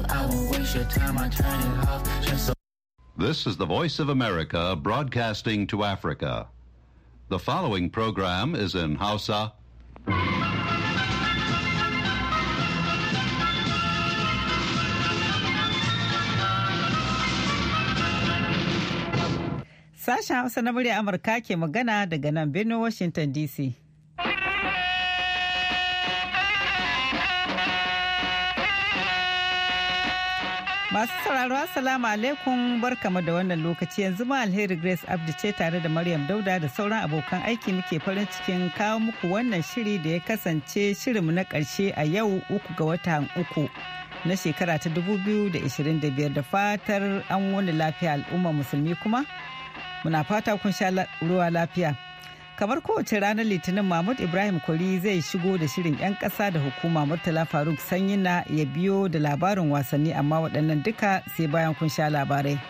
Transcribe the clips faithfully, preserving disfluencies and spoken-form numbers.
I won't waste your time, I turn it off just so. This is the Voice of America broadcasting to Africa. The following program is in Hausa. Sashen Hausa na murya Amurka ke magana daga nan birnin Washington D C. Masu sauraro assalamu alaikum barkamu da wannan lokaci yanzu ma alheri Grace Abdi ce tare da Maryam Dauda da sauran abokan aiki muke farin cikin kawo muku wannan shiri da ya kasance shirinmu na ƙarshe a yau uku ga watan uku na shekara ta dubu biyu da ashirin da biyar da fatar an wani lafiya al'umma musulmi kuma muna fata kun sha ruwa lafiya. Kamar kowace ranar Litinin Mahmud Ibrahim Kwari zai shigo da shirin 'yan ƙasa da hukuma Murtala Faruk Sanyina ya biyo da labarin wasanni amma waɗannan duka sai bayan kun sha labarai.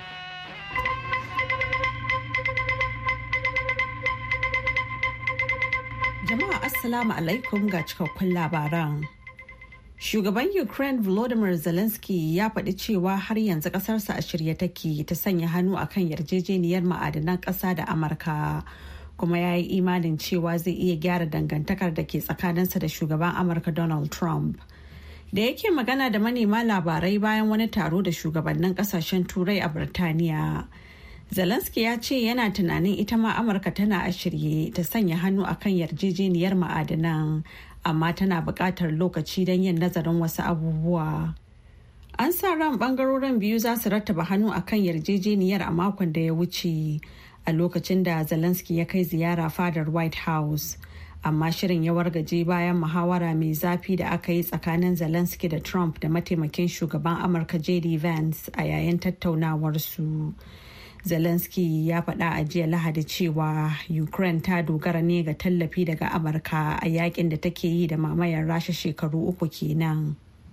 Jama'a Assalamu alaikum ga cikakkun labaran. Shugaban Ukraine Volodymyr Zelensky ya faɗi cewa har yanzu ƙasarsa a shirye take ta sanya hannu akan yarjejeniyar ma'adanan ƙasa da Amurka. Kuma ya yi imanin cewa zai iya gyara dangantakar da ke tsakaninsa da shugaban Amurka Donald Trump. Da yake magana da manema labarai bayan wani taro da shugabannin kasashen Turai a Birtaniya. Zelensky ya ce yana tunanin ita ma Amurka tana a shirye ta sanya hannu akan yarjejeniyar ma'adanan, amma tana buƙatar lokaci don yin nazarin wasu abubuwa. An sa ran ɓangarorin biyu za su rattaba hannu akan yarjejeniyar a makon da ya wuce. A lokacin da Zelensky ya kai ziyara fadar White House, amma shirin ya wargaje bayan muhawara mai zafi da aka yi tsakanin Zelensky da Trump da mataimakin shugaban Amurka J D Vance a yayin tattaunawarsu. Zelensky ya faɗa a jiya Lahadi cewa Ukraine ta dogara ne ga tallafi daga Amurka a yakin da take yi da mamayar Rasha shekaru uku kenan.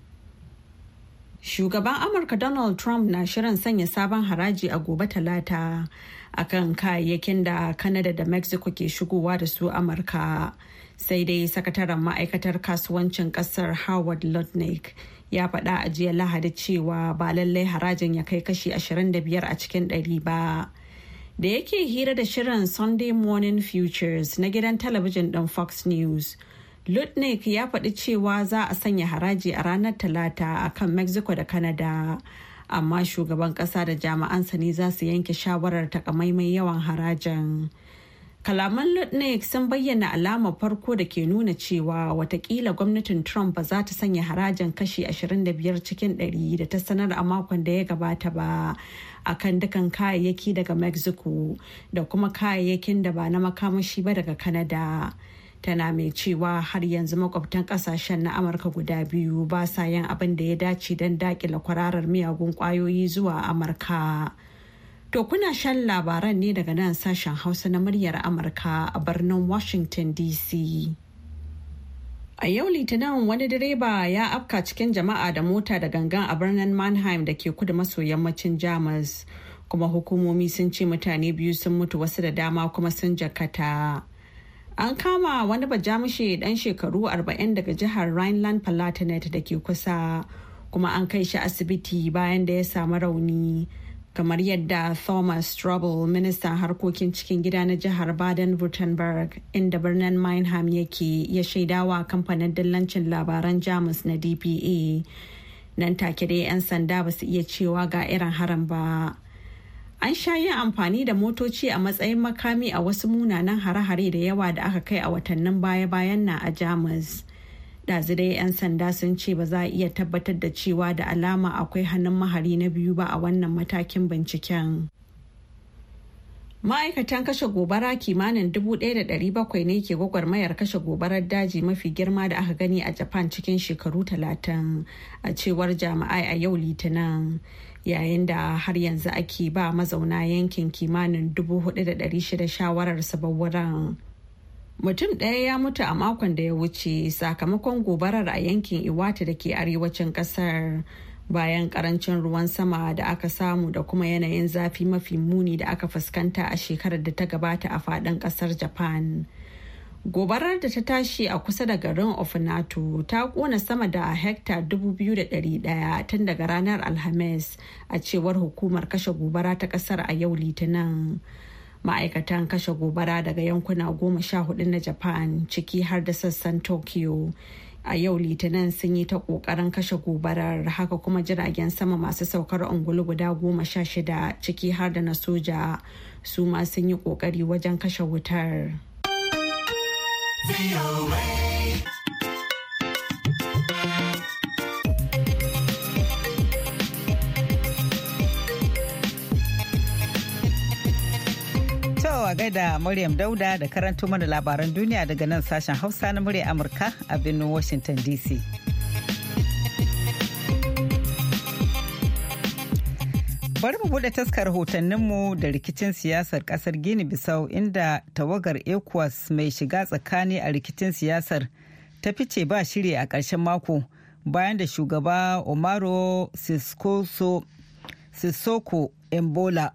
Shugaban Amurka Donald Trump na shirin sanya sabon haraji a gobe Talata akan kayayyakin da Canada da Mexico ke shigowa da su Amurka. Sai dai sakataren ma'aikatar kasuwancin kasar Howard Lutnick ya faɗa a jiya Lahadi cewa ba lallai harajin ya kai kashi ashirin da biyar a cikin ɗari ba. Da yake hira da shirin Sunday Morning Futures na gidan talabijin ɗin Fox News, Lutnick ya faɗi cewa za a sanya haraji a ranar Talata akan Mexico da Canada. Amma shugaban kasa da jami'ansa ne za su yanke shawarar takamaimai yawan harajin. Kalaman Lutnick sun bayyana alamar farko da ke nuna cewa watakila gwamnatin Trump ba za ta sanya harajin kashi ashirin da biyar cikin ɗari da ta sanar a makon da ya gabata ba akan dukan kayayyaki daga Mexico da kuma kayayyakin da ba na makamashi ba daga Canada. Tana mai cewa har yanzu makwabtan kasashen na Amurka guda biyu ba sa yin abin da ya dace don dakile kwararar miyagun kwayoyi zuwa Amurka. To kuna shan labaran ne daga nan sashen Hausa na muryar Amurka a birnin Washington D C. A yau Litinin wani direba ya afka cikin jama'a da mota da gangan a birnin Mannheim da ke kudu maso yammacin Jamus. Kuma hukumomi sun ce mutane biyu sun mutu wasu da dama kuma sun jakata. An kama wani bajamushe dan shekaru arba'in daga jihar Rhineland-Palatinate da ke kusa, kuma an kai shi asibiti bayan da ya samu rauni. Kamar yadda Thomas Strobel, ministan harkokin cikin gida na jihar Baden-Württemberg, inda birnin Mannheim yake, ya shaidawa kamfanin dillancin labaran Jamus na D P A. Nan take dai 'yan sanda ba su iya cewa ga irin harin ba. An sha yin amfani da motoci a matsayin makami a wasu munanan hare-hare da yawa da aka kai a watannin baya-bayan na a Jamus. Ɗazu dai 'yan sanda sun ce ba za a iya tabbatar da cewa da alama akwai hannun mahari na biyu ba a wannan matakin binciken. Ma'aikatan kashe gobara kimanin dubu ɗaya da ɗari bakwai ne ke gwagwarmayar kashe gobarar daji mafi girma da aka gani a Japan cikin shekaru talatin, a cewar jami'ai a yau Litinin. Yayin da har yanzu ake ba mazauna yankin kimanin dubu hudu da ɗari shida shawarar wurin. Mutum ɗaya ya mutu a makon da ya wuce sakamakon gobarar a yankin Iwata da ke arewacin ƙasar, bayan ƙarancin ruwan sama da aka samu da kuma yanayin zafi mafi muni da aka fuskanta a shekarar da ta gabata a faɗin ƙasar Japan. Gobarar da ta tashi a kusa da garin Ofinato ta kona sama da hekta dubu biyu da ɗari ɗaya tun daga ranar Alhamis, a cewar hukumar kashe gobara ta kasar a yau Litinin. Ma'aikatan kashe gobara daga yankuna goma sha hudu na Japan, ciki har da sassan Tokyo, a yau Litinin sun yi ta kokarin kashe gobarar. Haka kuma jiragen sama masu saukar ungulu guda goma sha shida, ciki har da na soja, su ma sun yi kokari wajen kashe wutar. A gaida Maryam Dauda da karanto mana labaran duniya daga nan sashen Hausa na murya Amurka a birnin Washington D C. Bari mu bude taskar rahotanninmu da rikicin siyasar kasar Gini Bissau, inda tawagar ECOWAS mai shiga tsakani a rikicin siyasar ta fice ba shiri a ƙarshen mako bayan da shugaba Omaro Sissoko Embola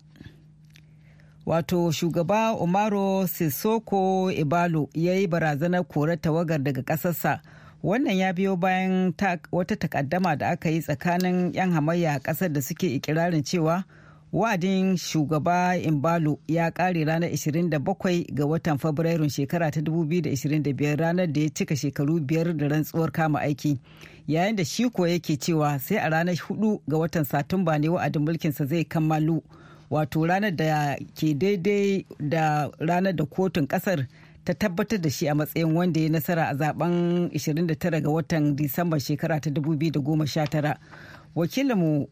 wato shugaba Omaro Sissoko Ibalo ya yi barazanar korar tawagar daga ƙasarsa. Wannan ya biyo bayan wata takaddama da aka yi tsakanin 'yan hamayya a ƙasar da suke ikirarin cewa wa'adin shugaba Imbalo ya ƙare ranar ishirin da bakwai ga watan Fabrairun shekara ta dubu biyu da ishirin da biyar, ranar da ya cika shekaru biyar da rantsuwar kama aiki, yayin da shi ko yake cewa sai a ranar hudu ga watan Satumba ne wa'adin mulkinsa zai kammalu, wato ranar da ke daidai da ranar da kotun kasar ta tabbatar da shi a matsayin wanda ya nasara a zaben ishirin da tara ga watan Disamba shekara ta dubu biyu da goma sha tara. Wakilinmu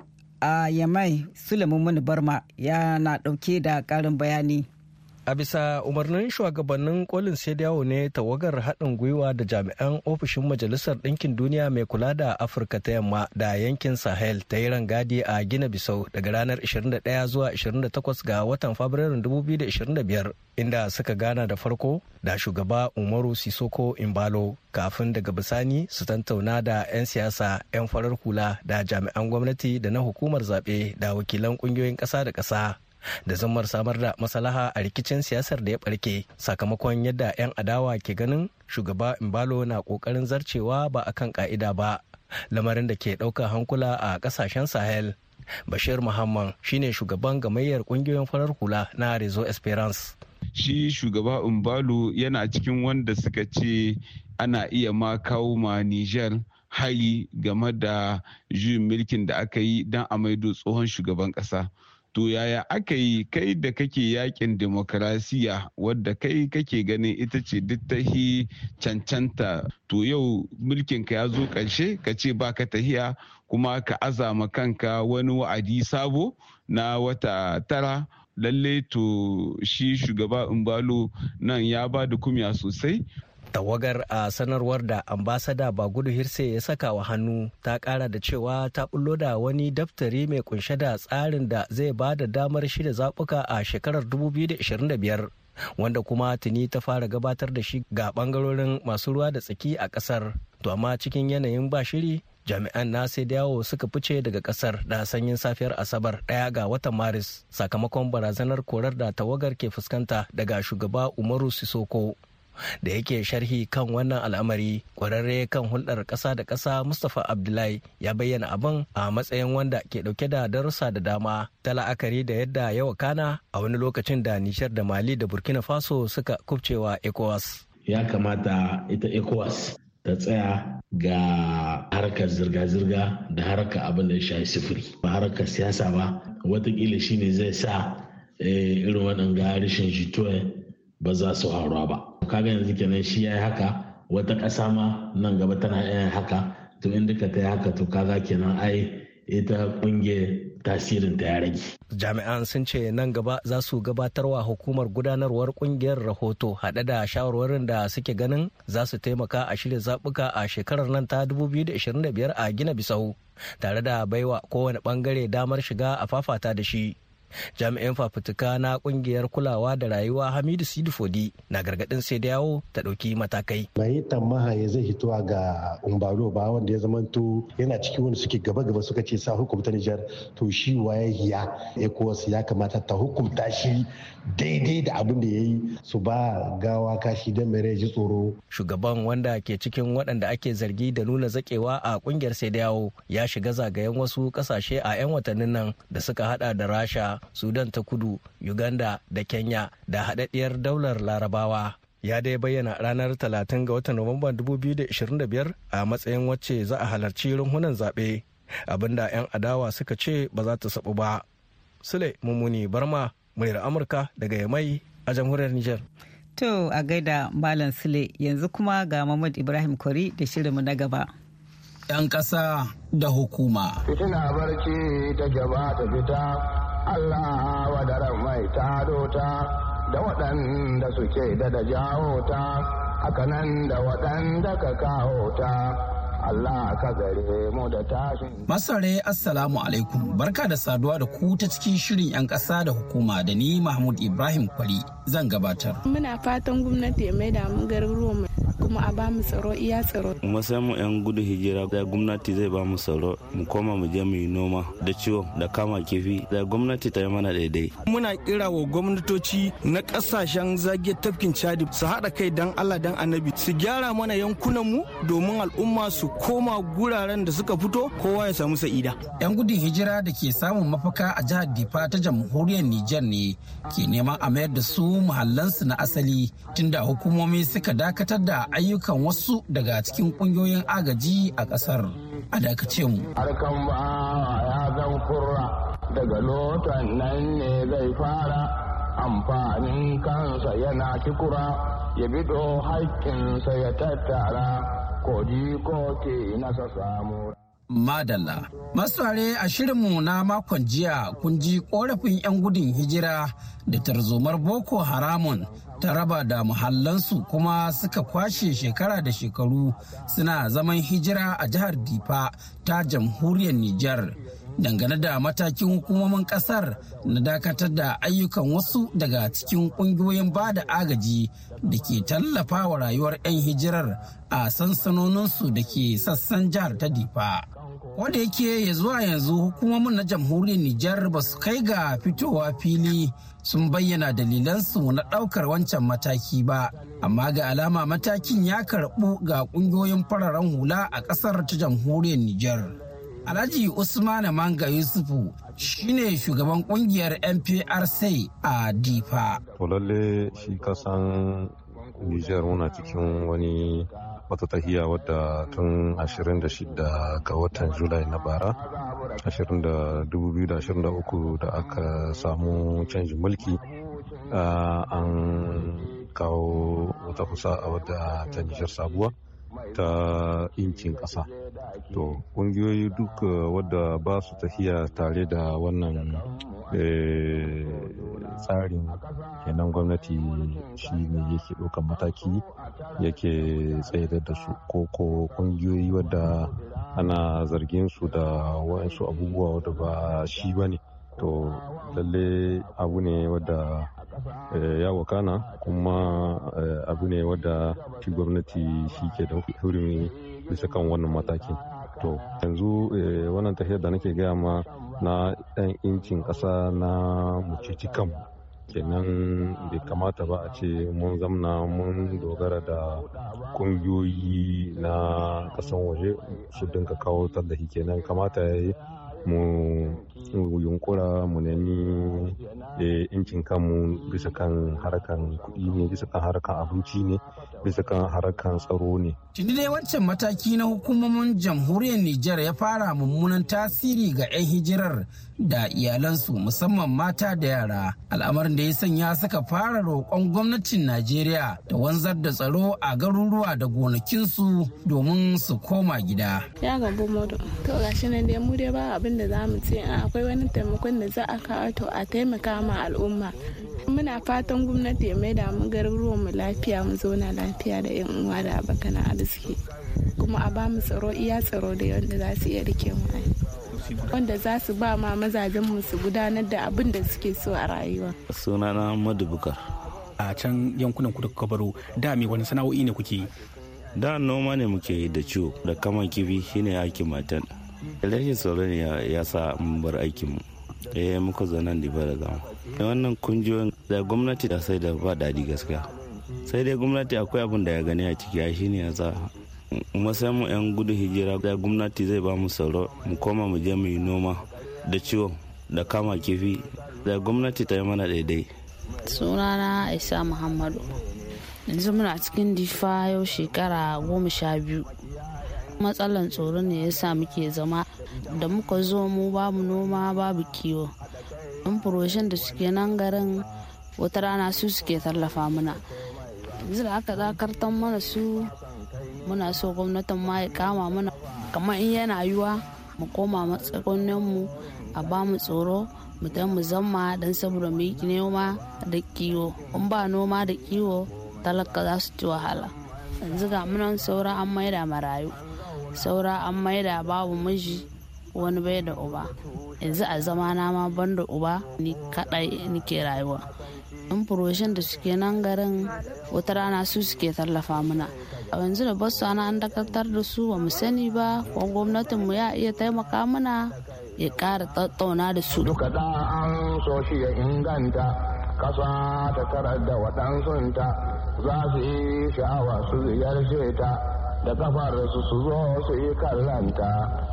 a Yamai Sulaiman Muni Barma yana dauke da karin bayani. A bisa umarnin shugabannin kolin yawo ne tawagar haɗin gwiwa da jami'an ofishin Majalisar Ɗinkin Duniya mai kula da Afirka ta Yamma da yankin Sahel ta yi rangadi a Gina Bissau daga ranar ishirin da ɗaya zuwa ishirin da takwas ga watan Fabrairun dubu biyu da ishirin da biyar, inda suka gana da farko da shugaba Umaru Sisoko Imbalo kafin daga bisani su tantauna da 'yan siyasa, 'yan farar hula da jami'an gwamnati da na hukumar zaɓe da wakilan ƙungiyoyin ƙasa da ƙasa. Da zammar samar da maslaha a rikicin siyasar da ya barke sakamakon yadda 'yan adawa ke ganin shugaba Imbalo na kokarin zarcewa ba a kan ka'ida ba, lamarin da ke ɗaukar hankula a ƙasashen Sahel. Bashir Muhammad shine shugaban gamayyar ƙungiyoyin farar hula na Rezo Esperance. Shi shugaba Imbalo yana cikin wanda suka ce ana iya ma kawo ma Niger hari game da juyin mulkin da aka yi don a maido tsohon shugaban ƙasa. To yaya aka yi kai da kake yakin demokarasiya wadda kai kake ganin ita ce duk tahi cancanta, to yau mulkinka ya zo ƙarshe ka ce ba ka tahiya kuma ka azama kanka wani wa'adi sabo na wata tara. Lalle to shi shugaba Imbalo nan ya ba da kumya sosai. Tawagar a sanarwar da ambasada Bagudu Hirse ya saka wa hannu ta kara da cewa ta bullo da wani daftari mai kunshe da tsarin da zai ba da damar shirya zaɓuka a shekarar dubu biyu da ishirin da biyar, wanda kuma tuni ta fara gabatar da shi ga bangarorin masu ruwa da tsaki a ƙasar. To amma cikin yanayin ba shiri, jami'an na sai yawo suka fice daga ƙasar da sanyin safiyar Asabar ɗaya ga watan Maris sakamakon barazanar korar da tawagar ke fuskanta daga shugaba Umaru Sisoko. Da yake sharhi kan wannan al'amari, kwararre kan hulɗar ƙasa da ƙasa Mustapha Abdullahi ya bayyana abin a matsayin wanda ke ɗauke da darussa da dama ta la'akari da yadda ya wakana a wani lokacin da Nishar da Mali da Burkina Faso suka kubcewa ECOWAS. Ya kamata ita ECOWAS ta tsaya ga harkar zirga-zirga da harkar abin da ya shafi sifiri, ba harkar siyasa ba. Watakila shine zai sa irin waɗanga rashin jituwa ba za su haura ba. Kaga yanzu kenan shi ya yi haka, wata ƙasa ma nan gaba tana yin haka, to in duka ta yi haka to kaga kenan ai ita ƙungiyar tasirin ta ya rage. Jami'an sun ce nan gaba za su gabatarwa hukumar gudanarwar ƙungiyar rahoto haɗe da shawarwarin da suke ganin za su taimaka a shirya zaɓuka a shekarar nan ta dubu biyu da ishirin da biyar a Gina Bissau, tare da baiwa kowane ɓangare damar shiga a fafata da shi. Jami'in fafutuka na kungiyar kulawa da rayuwa Hamidu Sidifodi na gargadin sai da yawo ta dauki matakai. Bai tamaha ya zai hitowa ga Umbalo ba wanda ya zamanto yana cikin wanda suke gaba-gaba suka ce sa hukumta Nijar to shi waye hiya ECOWAS ya kamata ta hukunta shi daidai da abin da ya yi su ba gawa kashi don mai ji tsoro. Shugaban wanda ke cikin waɗanda ake zargi da nuna zakewa a kungiyar sai da yawo ya shiga zagayen wasu ƙasashe a 'yan watannin nan da suka hada da Rasha, Sudan ta kudu, Uganda da Kenya da haɗaɗɗiyar daular Larabawa. Ya dai bayyana ranar talatin ga watan Nuwamba dubu biyu da ishirin da biyar a matsayin wacce za a halarci runhunan zaɓe, abinda 'yan adawa suka ce ba za ta saɓu ba. Sule Mummuni Barma, muryar Amurka daga Yamai a jamhuriyar Nijar. To a gaida Malam Sule, yanzu kuma ga Muhammad Ibrahim Kwari da shirinmu na gaba. 'Yan ƙasa da hukuma. Fitina barci ta gaba ta fita, Allah wadaran mai taro ta da waɗanda suke da da jawo ta, hakanan da waɗanda ka kawo ta. Allah ka gare mu da tashin. Masare Assalamu alaikum, barka da saduwa da ku ta cikin shirin 'yan ƙasa da hukuma da ni Mahmud Ibrahim Kwari zan gabatar. Muna fatan gwamnati ya maida mu garuruwan kuma a ba mu tsaro iya tsaro. Mu sai mu 'yan gudu hijira da gwamnati zai ba mu tsaro mu koma mu je mu yi noma da ciwo da kama kifi da gwamnati ta yi mana daidai. Muna kira wa gwamnatoci na kasashen zage tafkin Chadi su haɗa kai dan Allah dan Annabi su gyara mana yankunan mu domin al'umma su koma guraren da suka fito kowa ya samu sa'ida. 'Yan gudun hijira da ke samun mafaka a jihar Difa ta jamhuriyar Nijar ne ke neman a mayar da su muhallansu na asali tunda hukumomi suka dakatar da ayyukan wasu daga cikin kungiyoyin agaji a kasar. A dakace mu. Harkan ba ya zan kurra daga lotan nan ne zai fara amfanin kansa yana kikura ya bido haƙƙinsa ya tattara koji ko ke nasa samu. Madalla. Masare a shirinmu na makon jiya kun ji korafin 'yan gudun hijira da tarzomar Boko Haramun ta raba da muhallansu kuma suka kwashe shekara da shekaru suna zaman hijira a jihar Difa ta jamhuriyar Nijar. Dangane da matakin hukumomin kasar na dakatar da ayyukan wasu daga cikin kungiyoyin ba da agaji da ke tallafa wa rayuwar 'yan hijirar a sansanoninsu da ke sassan jihar ta Difa. Wanda yake ya zuwa yanzu hukumomin na jamhuriyar Nijar ba su kai ga fitowa fili sun bayyana dalilansu na ɗaukar wancan mataki ba, amma ga alama matakin ya karɓu ga ƙungiyoyin fararen hula a ƙasar ta jamhuriyar Nijar. Alhaji Usman Manga Yusufu shine shugaban kungiyar N P R C a Difa. To lalle shi kasan Nijar muna cikin wani wata tahiya wadda tun ashirin da shida ga watan Julai na bara dubu biyu da ashirin da uku da aka samu canjin mulki an kawo wata kusa a wadda ta Nijar sabuwa ta incin ƙasa. To ƙungiyoyi duk wadda ba su tafiya tare da wannan tsarin kenan gwamnati shi ne yake ɗaukan mataki yake tsayar da su ko ko ƙungiyoyi wadda ana zargin su da waɗansu abubuwa wadda ba shi ba ne. To lalle abu ne wadda ya wakana kuma abu ne wadda shi gwamnati shi ke da hurumi bisa kan wannan matakin. To yanzu wannan tafiyar da nake gaya ma na ɗan incin ƙasa na mucici kanmu kenan bai kamata ba a ce mun zamna mun dogara da ƙungiyoyi na ƙasan waje su dinka kawo tallafi kenan kamata ya yi mu yunkura mu nemi incin kanmu bisa kan harkan kuɗi ne bisa kan harkan abinci ne bisa kan harkan tsaro ne. Tuni dai wancan mataki na hukumomin jamhuriyar Nijar ya fara mummunan tasiri ga 'yan hijirar da iyalansu musamman mata da yara, al'amarin da ya sanya suka fara roƙon gwamnatin Najeriya da wanzar da tsaro a garuruwa da gonakinsu domin su koma gida. Ya gabo modo to gashi nan dai mu dai ba abin da za mu ce akwai wani taimakon da za a kawo to a taimaka ma al'umma. Muna fatan gwamnati ya maida mu garuruwan mu lafiya mu zauna lafiya da yan uwa da abokan arziki kuma a ba mu tsaro iya tsaro da yadda za su iya rike mu. wanda za su ba ma mazajen mu su gudanar da abin da suke so a rayuwa. Sunana Ahmadu Bukar. A can yankunan ku da kuka baro da me wani sana'o'i ne kuke yi? Da noma ne muke yi da ciwo da kaman kifi shine aikin matan. Rashin tsaro ne ya sa mun bar aikin mu. Eh muka zo nan Difa da zama. Wannan kungiyoyin da gwamnati da sai da ba dadi gaskiya. Sai dai gwamnati akwai abin da ya gani a ciki ya shine ya sa masan mu yan gudu hijira da gwamnati zai ba mu tsaro mu koma mu je mu yi noma da ciwo da kama kifi da gwamnati ta yi mana daidai. Sunana Aisha Muhammadu. Yanzu muna cikin Difa yau shekara goma sha biyu. Matsalan tsoro ne ya sa muke zama da muka zo mu babu noma babu kiwo. Yan furoshin da suke nan garin wata rana su suke tallafa mana. Yanzu da aka zakartan mana su muna so gwamnatin ma ya kama mana kamar in yana yiwa mu koma matsakonin mu a ba mu tsoro mu ta mu zama dan saboda mu yi noma da kiwo. In ba noma da kiwo talaka za su ci wahala. Yanzu ga munan saura an maida marayu, saura an maida babu miji wani bai da uba. Yanzu a zama na ma ban da uba ni kadai nike rayuwa. In furoshin da suke nan garin wata rana su suke tallafa mana. A yanzu da basu ana an dakatar da su ba mu sani ba ko gwamnatin mu ya iya taimaka mana ya ƙara tattauna da su. Duka da an so shi ya inganta kasa ta tarar da waɗansunta za su yi sha'awa su ziyarce ta da kafar su su zo su yi kallanta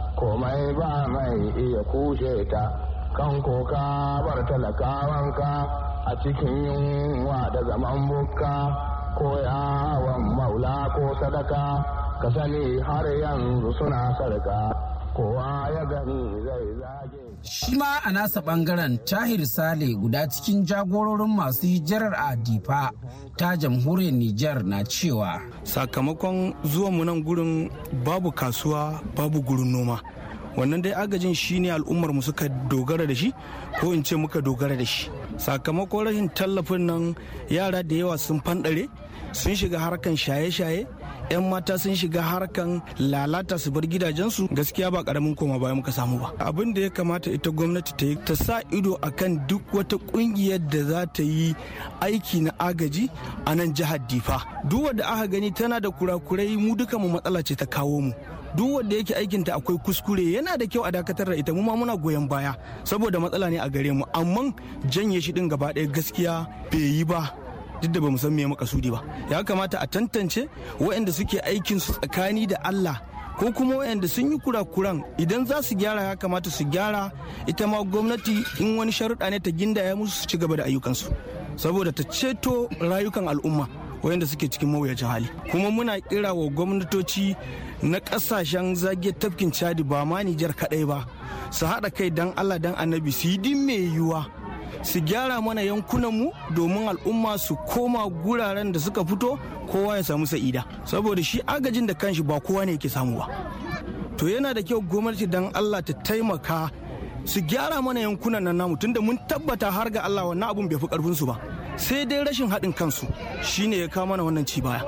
komai ba mai iya kushe ta kan koka bar talakawanka a cikin yunwa da zaman bukka ko yawon maula ko sadaka ka sani har yanzu suna sarka kowa ya gani zai zage. Shi ma a nasa bangaren Tahir Sale guda cikin jagororin masu hijirar a Difa ta jamhuriyar Nijar na cewa sakamakon zuwan mu nan gurin babu kasuwa babu gurin noma. Wannan dai agajin shi ne al'ummar mu suka dogara da shi ko in ce muka dogara da shi. Sakamakon rashin tallafin nan yara da yawa sun fanɗare sun shiga harkan shaye-shaye, 'yan mata sun shiga harkan lalata su bar gidajensu. Gaskiya ba karamin koma baya muka samu ba. Abin da ya kamata ita gwamnati ta yi ta sa ido akan duk wata kungiyar da za ta yi aiki na agaji a nan jihar Difa. Duk wanda aka gani tana da kurakurai mu duka mu matsala ce ta kawo mu. Duk wanda yake aikinta akwai kuskure yana da kyau a dakatar da ita, mu ma muna goyon baya saboda matsala ne a gare mu, amma janye shi din gaba ɗaya gaskiya bai yi ba. Duk da ba mu san me makasudi ba, ya kamata a tantance waɗanda suke aikin su tsakani da Allah ko kuma waɗanda sun yi kurakuran idan za su gyara ya kamata su gyara. Ita ma gwamnati in wani sharuɗa ne ta gindaya musu su ci gaba da ayyukansu saboda ta ceto rayukan al'umma wayanda suke cikin mawuyacin hali. Kuma muna kira wa gwamnatoci na kasashen zagiyar tafkin Chadi ba ma Nijar kadai ba su haɗa kai dan Allah dan Annabi su yi din mai yiwuwa su gyara mana yankunanmu domin al'umma su koma guraren da suka fito kowa ya samu sa'ida, saboda shi agajin da kanshi ba kowa ne yake samu ba. To yana da kyau gwamnati dan Allah ta taimaka su gyara mana yankunan nan namu, tunda mun tabbata har ga Allah wannan abun bai fi karfin su ba, sai dai rashin haɗin kansu shine ya kawo mana wannan ci baya.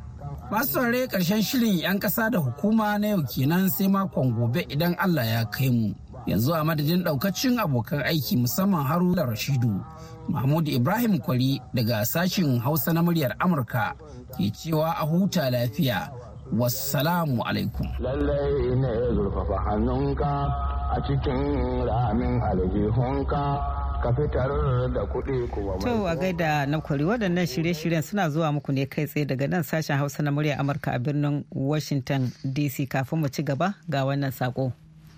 Masu saurare ƙarshen shirin 'yan ƙasa da hukuma na yau kenan sai makon gobe idan Allah ya kai mu. Yanzu a madadin ɗaukacin abokan aiki musamman Haruna Rashidu, Mahmud Ibrahim Kwari daga sashin Hausa na muryar Amurka ke cewa a huta lafiya. Wassalamu alaikum. Lallai ne zurfafa hannunka a cikin ramin aljihunka. Ka fitar da kuɗi kuma mai. To a gaida na kwari, waɗannan shirye-shiryen suna zuwa muku ne kai tsaye daga nan sashen Hausa na murya Amurka a birnin Washington D C. Kafin mu ci gaba ga wannan sako.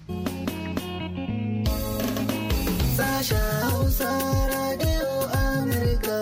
Sashen Hausa Radio Amurka.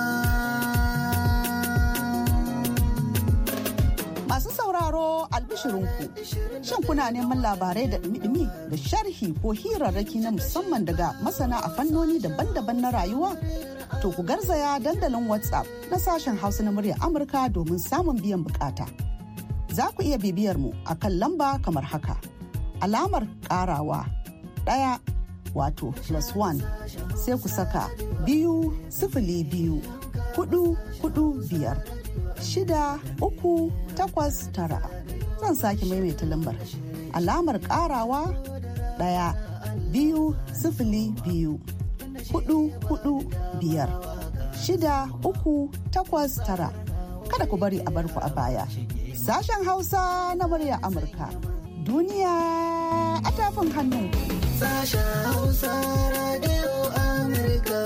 Masu sauraro albishirinku, shin kuna neman labarai da ɗumi-ɗumi da sharhi ko hirarraki na musamman daga masana a fannoni daban-daban na rayuwa? To ku garzaya dandalin WhatsApp na sashen Hausa na muryar Amurka domin samun biyan bukata. Za ku iya bibiyar mu a kan lamba kamar haka. Alamar karawa ɗaya wato plus one sai ku saka biyu sifili biyu hudu hudu biyar shida uku takwas tara. Zan sake maimaita lambar alamar karawa ɗaya biyu sifili biyu hudu hudu biyar shida uku takwas tara. Kada ku bari a barku a baya. Sashen Hausa na murya Amurka. Duniya a tafin hannu. Sashen Hausa Radio Amurka.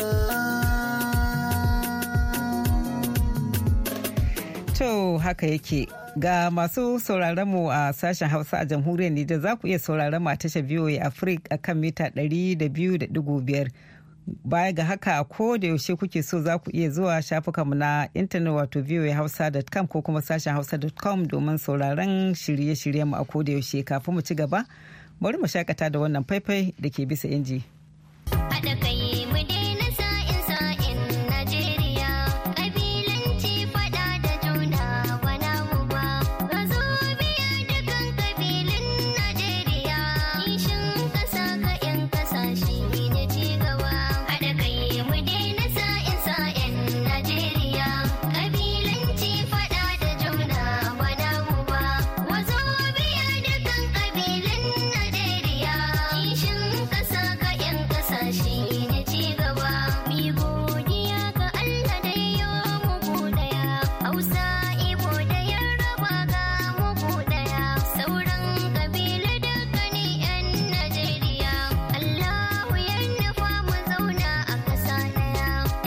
To haka yake. Ga masu sauraron mu a sashen Hausa a jamhuriyar Nijar za ku iya sauraron mu a tashar V O A Africa a kan mita ɗari da biyu da ɗigo biyar. Baya ga haka ko da yaushe kuke so za ku iya zuwa shafukanmu na intanet wato v o a hausa dot com ko kuma sashen hausa dot com domin sauraron shirye-shiryen mu a ko da yaushe. Kafin mu ci gaba, bari mu shakata da wannan faifai da ke bisa inji. Haɗa kai mu daina sa'in sa'in Najeriya, ƙabilanci faɗa da juna bana mu ba. Ga zo biya dukan ƙabilun Najeriya, kishin ƙasa ka 'yan ƙasashe ne ci gaba. Haɗa kai mu daina sa'in sa'in Najeriya, ƙabilanci faɗa da juna bana mu ba. Ga zo biya dukan ƙabilun Najeriya, kishin ƙasa ka 'yan ƙasashe ne ci gaba. Mi godiya ga Allah da ya muku daya, Hausa, Igbo da Yarbawa ga muku daya, sauran ƙabilu dukkanin 'yan Najeriya. Allahu ya nufa mu zauna a ƙasa ɗaya.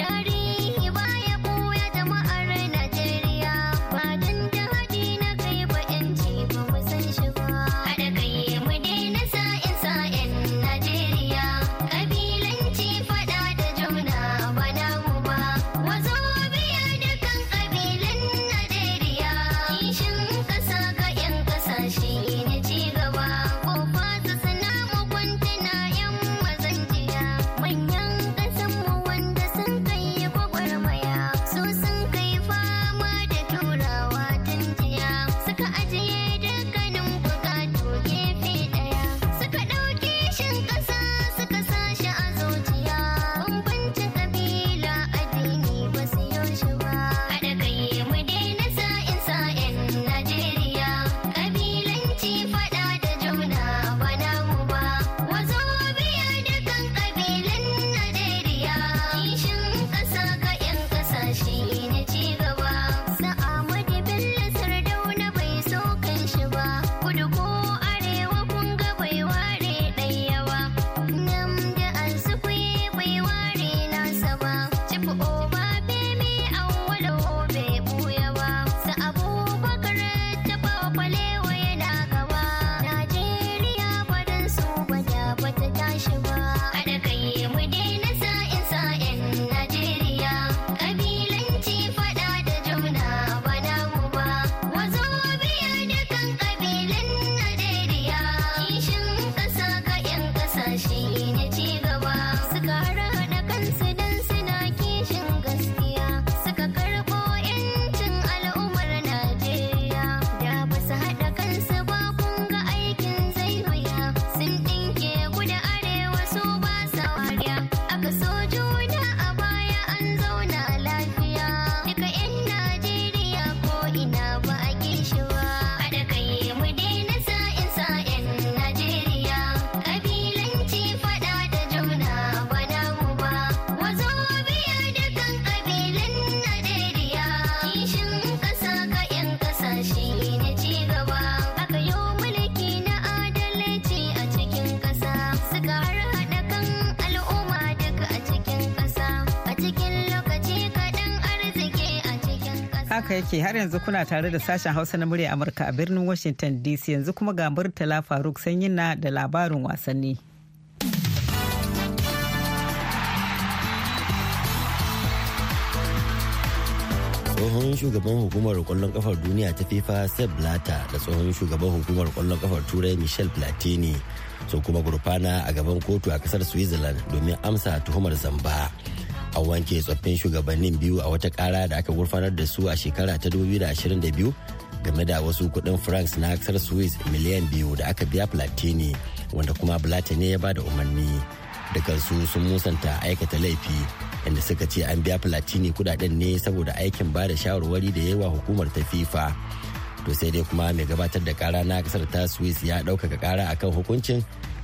Tarihi baya ɓuya jama'ar Najeriya, ba dan jihadi na kai ba 'yanci ba mu san shi ba. Haɗa kai mu daina sa'in sa'in Najeriya, ƙabilanci faɗa da juna bana mu ba. Wazo biya dukan ƙabilun Najeriya, kishin ƙasa ga 'yan ƙasashe ne ci gaba. Kofa su suna mu kwantuna 'yan mazan jiya, manyan ƙasanmu wanda sun kai gwagwarmaya, su sun kai fama da turawa tun jiya, suka ajiye dukkanin buƙatu gefe ɗaya, suka ɗauki shin ƙasa suka sa shi a zuciya, bambancin ƙabila addini ba su yi shi ba. Haɗa kai mu daina sa'in sa'in Najeriya, ƙabilanci faɗa da juna bana mu ba. Wazo biya dukan ƙabilun Najeriya, kishin ƙasa ga 'yan ƙasashe ne ci gaba. Sa'amadu Bello Sardauna bai so kan shi ba, kudu ko arewa kun ga bai ware ɗaya ba. Nnamdi Azikiwe bai ware nasa ba, Chief Obafemi Awolowo bai ɓuya ba, su Abubakar Tafawa Balewa yana gaba. Najeriya ba dan su ba da ba ta tashi ba. Haɗa kai mu daina sa'in sa'in Najeriya, ƙabilanci faɗa da juna bana mu ba. Wazo biya dukan ƙabilun Najeriya, kishin ƙasa ga 'yan ƙasashe ne ci gaba. Suka haɗa kansu don suna kishin gaskiya, suka karɓo 'yancin al'ummar Najeriya. Da ba su haɗa kansu ba kun ga aikin zai wuya, sun ɗinke kudu arewa su ba sa wariya. Aka so juna a baya an zauna lafiya, duka 'yan Najeriya ko ina ba a kishi ba. Haɗa kai mu daina sa'in sa'in Najeriya, ƙabilanci faɗa da juna bana mu ba. Wazo biya dukan ƙabilun Najeriya, kishin ƙasa ga 'yan ƙasashe ne ci gaba. Aka yo mulki na adalci a cikin ƙasa, suka harhaɗa kan al'umma duka a cikin ƙasa, a cikin lokaci kaɗan arziki a cikin ƙasa. Haka yake, har yanzu kuna tare da sashen Hausa na murya Amurka a birnin Washington D C. Yanzu kuma ga Murtala Faruk Sanyina da labarin wasanni. Tsohon shugaban hukumar kwallon kafar duniya ta FIFA Sepp Blatter da tsohon shugaban hukumar kwallon kafar Turai Michel Platini sun kuma gurfana a gaban kotu a kasar Switzerland domin amsa tuhumar zamba. An wanke tsoffin shugabannin biyu a wata kara da aka gurfanar da su a shekara ta dubu biyu da ashirin da biyu game da wasu kudin francs na kasar Swiss miliyan biyu da aka biya Platini, wanda kuma Blatter ne ya bada umarni. Dukansu sun musanta aikata laifi, inda suka ce an biya Platini kudaden ne saboda aikin ba da shawarwari da yawa hukumar ta FIFA. To sai dai kuma mai gabatar da kara na kasar ta Swiss ya ɗaukaka kara akan hukuncin,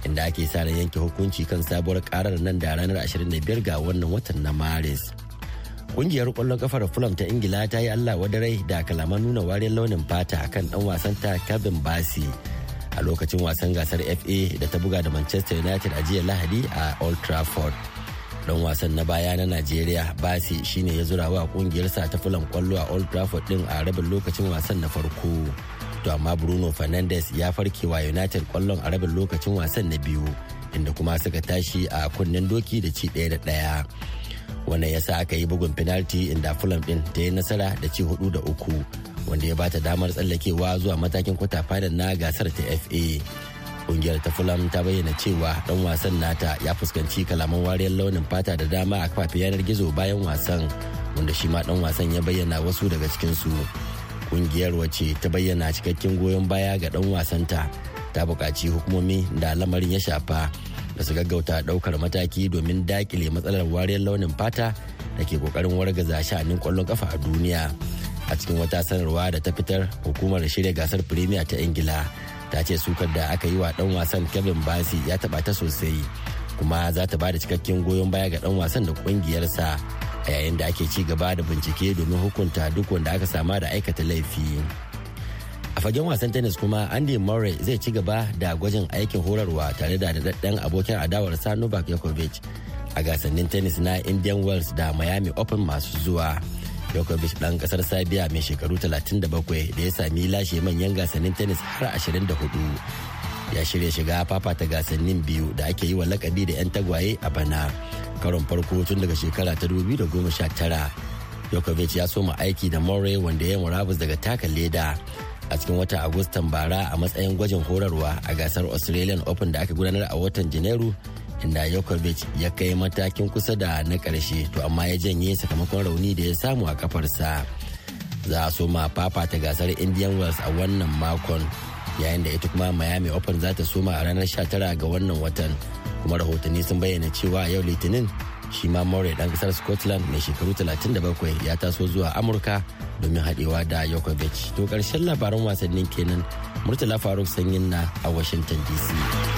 inda ake sa ran yanke hukunci kan sabuwar karar nan da ranar ashirin da biyar ga wannan watan na Maris. Kungiyar kwallon kafar Fulham ta Ingila ta yi Allah wadarai da kalaman nuna wariyar launin fata kan dan wasan ta Kevin Bassey a lokacin wasan gasar F A da ta buga da Manchester United a jiya Lahadi a Old Trafford. Dan wasan na baya na Najeriya Bassey shine ya zura wa kungiyarsa ta Fulham kwallo a Old Trafford din a rabin lokacin wasan na farko. To amma Bruno Fernandes ya farke wa United kwallon a rabin lokacin wasan na biyu inda kuma suka tashi a kunnen doki da ci ɗaya da ɗaya. Wannan ya sa aka yi bugun penalty inda Fulham din ta yi nasara da ci hudu da uku wanda ya bata damar tsallakewa zuwa matakin kwata final na gasar ta F A. Kungiyar ta Fulham ta bayyana cewa dan wasan nata ya fuskanci kalaman wariyar launin fata da dama a kafafen yanar gizo bayan wasan wanda shi ma dan wasan ya bayyana wasu daga cikinsu. Kungiyar wacce ta bayyana cikakken goyon baya ga dan wasanta ta buƙaci hukumomi da lamarin ya shafa da su gaggauta ɗaukar mataki domin dakile matsalar wariyar launin fata da ke ƙoƙarin wargaza sha'anin ƙwallon ƙafa a duniya. A cikin wata sanarwa da ta fitar, hukumar shirya gasar Premier ta Ingila ta ce sukar da aka yi wa dan wasan Kevin Bassey ya taɓa ta sosai kuma za ta ba da cikakken goyon baya ga dan wasan da ƙungiyarsa a yayin da ake ci gaba da bincike domin hukunta duk wanda aka sama da aikata laifi. A fagen wasan tennis kuma Andy Murray zai ci gaba da gwajin aikin horarwa tare da daɗaɗɗen abokin adawarsa Novak Djokovic a gasannin tennis na Indian Wells da Miami Open masu zuwa. Djokovic ɗan ƙasar Serbia mai shekaru talatin da bakwai da ya sami lashe manyan gasannin tennis har ashirin da hudu. Ya shirya shiga fafata gasannin biyu da ake yi wa lakabi da 'yan tagwaye a bana. Karon farko tun daga shekara ta dubu biyu da goma sha tara. Djokovic ya soma aiki da Murray wanda ya murabus daga taka leda a cikin watan Agustan bara a matsayin gwajin horarwa a gasar Australian Open da aka gudanar a watan Janairu, inda Djokovic ya kai matakin kusa da na ƙarshe to amma ya janye sakamakon rauni da ya samu a kafarsa. Za a soma fafata gasar Indian Wells a wannan makon, yayin da ita kuma Miami Open za ta soma a ranar sha tara ga wannan watan. Kuma rahotanni sun bayyana cewa yau Litinin shi ma Murray dan kasar Scotland mai shekaru talatin da bakwai ya taso zuwa Amurka domin haɗewa da Djokovic. To ƙarshen labaran wasannin kenan. Murtala Faruk Sanyin na a Washington D C.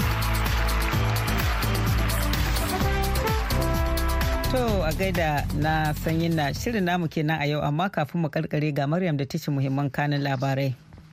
To a gaida na Sanyin na shirin namu kenan a yau, amma kafin mu karkare ga Maryam da tace muhimman kanin labarai.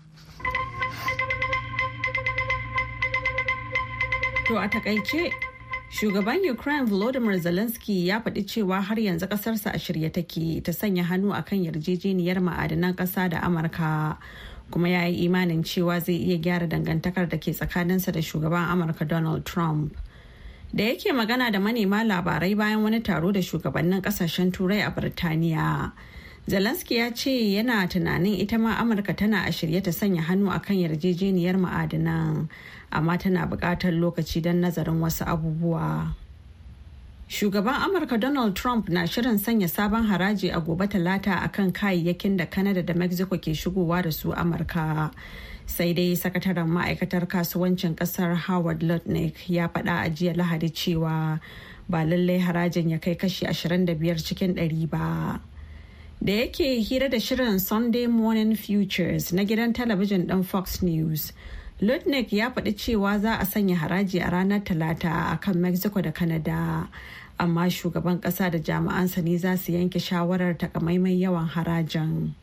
To a takaice, shugaban Ukraine Volodymyr Zelensky ya faɗi cewa har yanzu ƙasarsa a shirye take ta sanya hannu akan yarjejeniyar ma'adanan ƙasa da Amurka, kuma ya yi imanin cewa zai iya gyara dangantakar da ke tsakaninsa da shugaban Amurka Donald Trump. Da yake magana da manema labarai bayan wani taro da shugabannin ƙasashen Turai a Birtaniya, Zelensky ya ce yana tunanin ita ma Amurka tana a shirye ta sanya hannu akan yarjejeniyar ma'adanan, amma tana buƙatar lokaci don nazarin wasu abubuwa. Shugaban Amurka Donald Trump na shirin sanya sabon haraji a gobe Talata akan kayayyakin da Canada da Mexico ke shigowa da su Amurka. Sai dai sakataren ma'aikatar kasuwancin kasar Howard Lutnick ya faɗa a jiya Lahadi cewa ba lallai harajin ya kai kashi ashirin da biyar cikin ɗari ba. Da yake hira da shirin Sunday Morning Futures na gidan talabijin ɗin Fox News, Lutnick ya faɗi cewa za a sanya haraji a ranar Talata a kan Mexico da Canada, amma shugaban ƙasa da jami'ansa ne za su yanke shawarar takamaiman yawan harajin.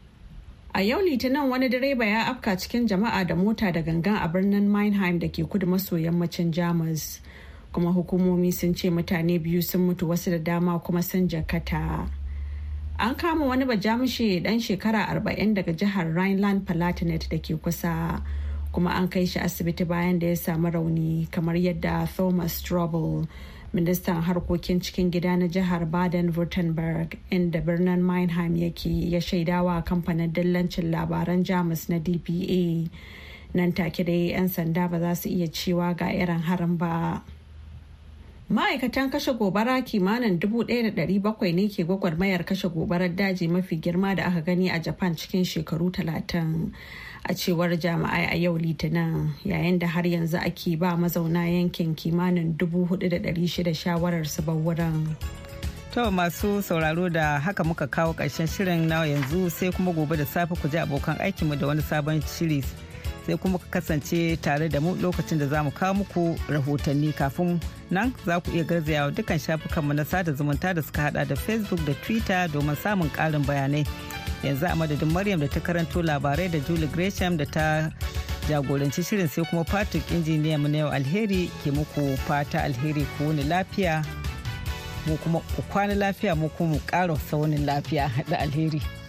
A yau Litinin wani direba ya afka cikin jama'a da mota da gangan a birnin Mannheim da ke kudu maso yammacin Jamus, kuma hukumomi sun ce mutane biyu sun mutu, wasu da dama kuma sun jakata. An kama wani bajamushe dan shekara arba'in daga jihar Rhineland-Palatinate da ke kusa, kuma an kai shi asibiti bayan da ya samu rauni, kamar yadda Thomas Strobel, ministan harkokin cikin gida na jihar Baden-Württemberg inda birnin Mannheim yake, ya shaidawa kamfanin dillancin labaran Jamus na D P A. Nan take da 'yan sanda ba za su iya cewa ga irin harin ba. Ma'aikatan kashe gobara kimanin dubu ɗaya da ɗari bakwai ne ke gwagwarmayar kashe gobarar daji mafi girma da aka gani a Japan cikin shekaru talatin, a cewar jami'ai a yau Litinin, yayin da har yanzu ake ba mazauna yankin kimanin dubu hudu da ɗari shida shawarar su bar wurin. To masu sauraro, da haka muka kawo ƙarshen shirin na yanzu, sai kuma gobe da safe ku ji abokan aikinmu da wani sabon shiri. sai kuma ka kasance tare da mu lokacin da za mu kawo muku rahotanni. Kafin nan za ku iya garzayawa dukkan shafukanmu na sada zumunta da suka hada da Facebook da Twitter domin samun karin bayanai. Yanzu a madadin Maryam da ta karanto labarai da Julie Gresham da ta jagoranci shirin, sai kuma Patrick injiniya mu na yau. Alheri ke muku fata alheri, ku wani lafiya mu kuma ku kwana lafiya mu kuma mu ƙara saunin lafiya da alheri.